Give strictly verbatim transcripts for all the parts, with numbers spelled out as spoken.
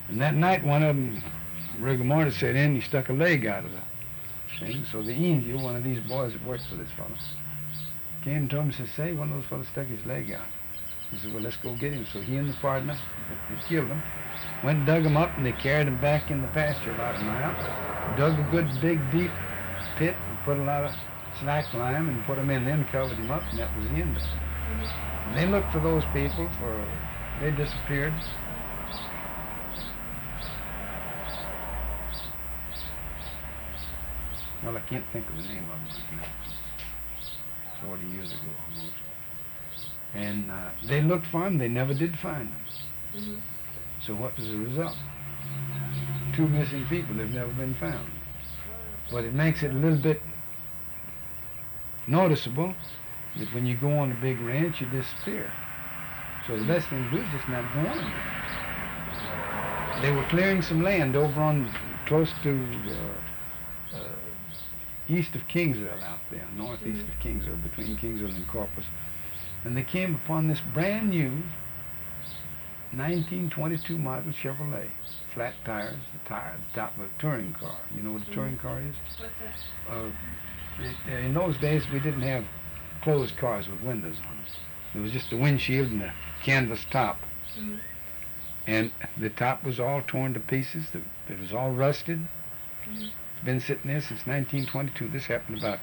And that night, one of them, rigor mortis set in, he stuck a leg out of the thing. So the Indio, one of these boys that worked for this fellow, came to him and said, say, one of those fellows stuck his leg out. He said, well, let's go get him. So he and the partner that killed him went and dug him up, and they carried him back in the pasture about a mile, dug a good, big, deep pit, and put a lot of slack lime and put him in there and covered him up, and that was the end of it. And they looked for those people, for they disappeared. Well, I can't think of the name of them. Forty years ago almost. And uh, they looked for him. They never did find him. Mm-hmm. So what was the result? Two missing people have never been found. But it makes it a little bit noticeable that when you go on a big ranch, you disappear. So the best thing to do is just not go on there. They were clearing some land over on close to uh, uh, east of Kingsville out there, northeast Mm-hmm. of Kingsville, between Kingsville and Corpus. And they came upon this brand new nineteen twenty-two model Chevrolet, flat tires, the tire, the top of a touring car. You know what a Mm-hmm. touring car is? What's that? Uh, it, in those days, we didn't have closed cars with windows on it. It was just the windshield and the canvas top. Mm-hmm. And the top was all torn to pieces. The, it was all rusted. Mm-hmm. It's been sitting there since nineteen twenty-two. This happened about,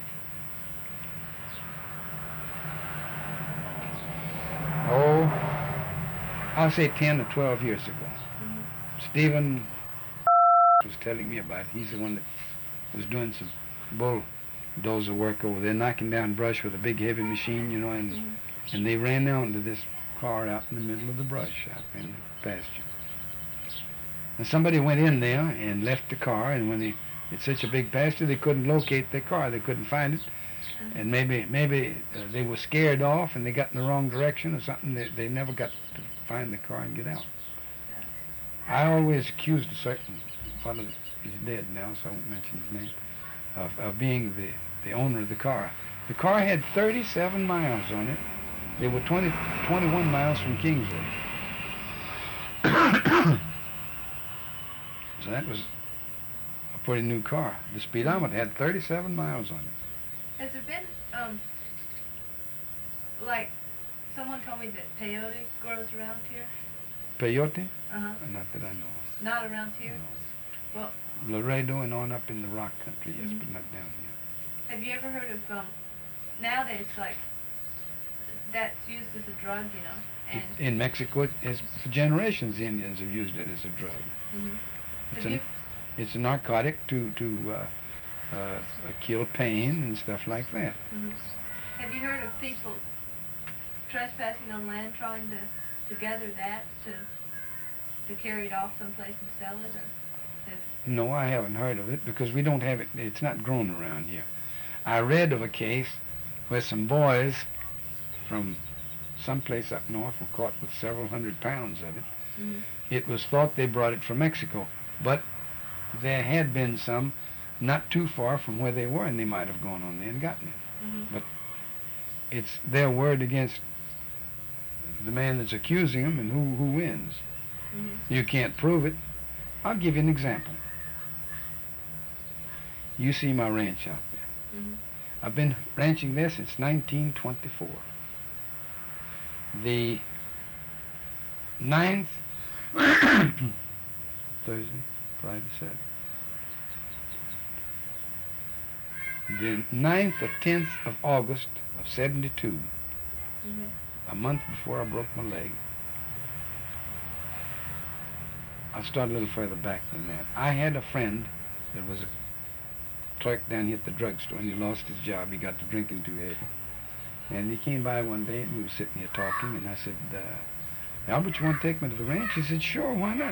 oh, I'll say ten or twelve years ago. Mm-hmm. Stephen was telling me about it. He's the one that was doing some bulldozer work over there, knocking down brush with a big heavy machine, you know, and Mm-hmm. and they ran down to this car out in the middle of the brush out in the pasture. And somebody went in there and left the car, and when they, it's such a big pasture, they couldn't locate their car. They couldn't find it. Mm-hmm. And maybe maybe uh, they were scared off and they got in the wrong direction or something. They, they never got to find the car and get out. I always accused a certain fellow, he's dead now, so I won't mention his name, of, of being the, the owner of the car. The car had thirty-seven miles on it. They were twenty, twenty-one miles from Kingsville. So that was a pretty new car. The speedometer had thirty-seven miles on it. Has there been, um, like, someone told me that peyote grows around here? Peyote? Uh-huh. Not that I know of. Not around here? No. Well, Laredo and on up in the rock country, yes, Mhm. but not down here. have you ever heard of, um, nowadays, like, that's used as a drug, you know, and... In Mexico, it is, for generations, the Indians have used it as a drug. Mhm. It's, Have a, you, it's a narcotic to, to uh, uh, kill pain and stuff like that. mhm. Have you heard of people trespassing on land, trying to, to gather that, to, to carry it off someplace and sell it, or have... No, I haven't heard of it because we don't have it. It's not grown around here. I read of a case where some boys from someplace up north were caught with several hundred pounds of it. Mhm. It was thought they brought it from Mexico, but there had been some not too far from where they were, and they might have gone on there and gotten it. Mhm. But it's their word against the man that's accusing them, and who, who wins. Mhm. You can't prove it. I'll give you an example. You see my ranch out there. Mhm. I've been ranching there since nineteen twenty-four. The ninth, Thursday, Friday, Saturday. The ninth or tenth of August of seventy-two, Mhm. a month before I broke my leg. I'll start a little further back than that. I had a friend that was a clerk down here at the drugstore, and he lost his job. He got to drinking too heavy. And he came by one day, and we were sitting here talking, and I said, uh, Albert, you want to take me to the ranch? He said, sure, why not?